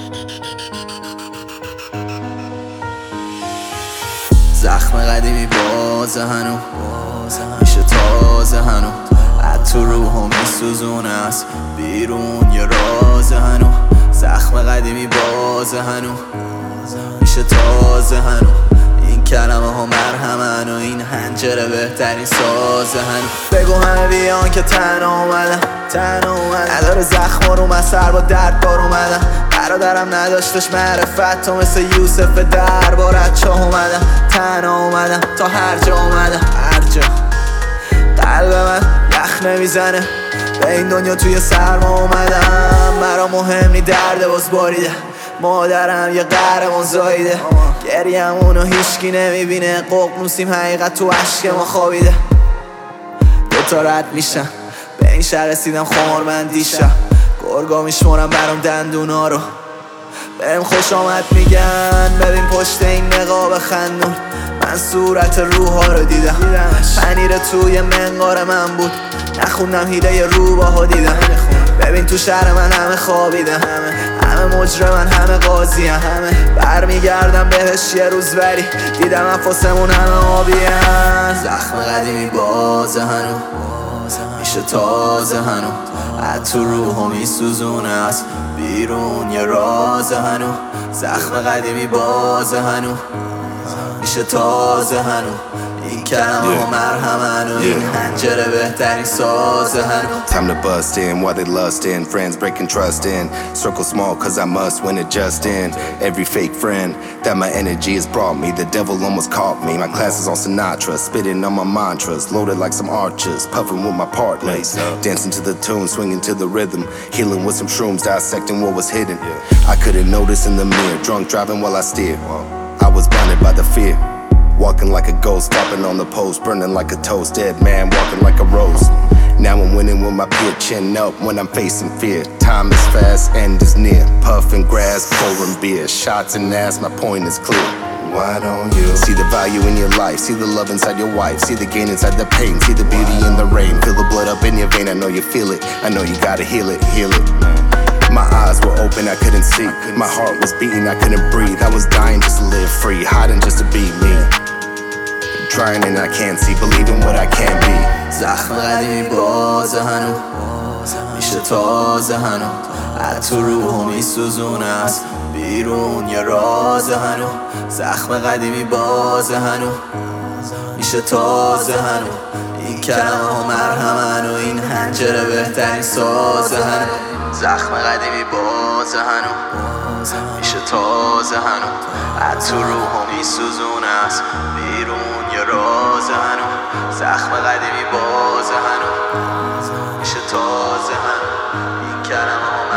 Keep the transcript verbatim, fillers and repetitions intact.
زخم قدیمی بازه هنو میشه تازه هنو از تو روحو میسوزونه از بیرون یه رازه هنو زخم قدیمی بازه هنو میشه تازه هنو این کلمه ها مرهمن و این حنجره بهترین سازه هنو بگو همه بیان که تنها اومدم تنها اومدم نداره زخم رو من سر با درد بار اومدم برادرم نداشتش معرفت تو مثل یوسف دربارت چاه اومدم تنها اومدم تا هر جا اومدم هر جا قلب من یخ نمیزنه به این دنیا توی سرما اومدم مرا مهم نی درد باز باریده مادرم یه قهرمان زاییده گریه‌مونو هیچکی نمیبینه ققنوسیم حقیقت تو عشق ما خوابیده دوتا رد میشم به این شهر رسیدم خمارمندیشم گرگا میشمارم برام دندونا رو بریم خوش آمد میگن ببین پشت این نقاب خندون من صورت روحا رو دیدم پنیر توی منقار من بود نخوندم هیله روباها دیدم ببین تو شهر من همه خوابیدم همه مجرمن همه قاضی هم. همه برمیگردم بهش یه روز بری دیدم انفاسمون همه آبیان زخم قدیمی بازه هنو میشه تازه هنو از تو روحو میسوزونه از بیرون یه رازه هنو زخم قدیمی بازه هنو میشه تازه هنو این کلمه ها مرهمن و این حنجره بهترین سازه هنو Time to bust in while they lust in friends breaking trust in circle small cause I must win it just in every fake friend that my energy has brought me the devil almost caught me my classes on Sinatra spitting on my mantras loaded like some archers puffing with my partners dancing to the tune swinging to the rhythm healing with some shrooms dissecting what was hidden I couldn't notice in the mirror drunk driving while I steer I was blinded by the fear walking like a ghost stopping on the post burning like a toast dead man walking like a rose now I'm winning with my peer chin up when I'm facing fear time is fast end is near puffing grass pouring beer shots and ass my point is clear why don't you see the value in your life see the love inside your wife see the gain inside the pain see the beauty in the rain feel the blood up in your vein I know you feel it I know you gotta heal it heal it my eyes were open I couldn't see my heart was beating I couldn't breathe I was dying just to live free hiding just to be me trying and I can't see believing what I can't be زخم قدیمی بازه هنو میشه تازه هنو از تو روحو میسوزونه از بیرون یه رازه هنو زخم قدیمی بازه هنو میشه تازه هنو این کلمه ها مرهمن و این حنجره بهترین سازه هنو زخم قدیمی بازه هنو میشه تازه هنو از تو روحو میسوزونه از بیرون یه رازه هنو زخم قدیمی بازه هنو میشه تازه هنو این کلمه ها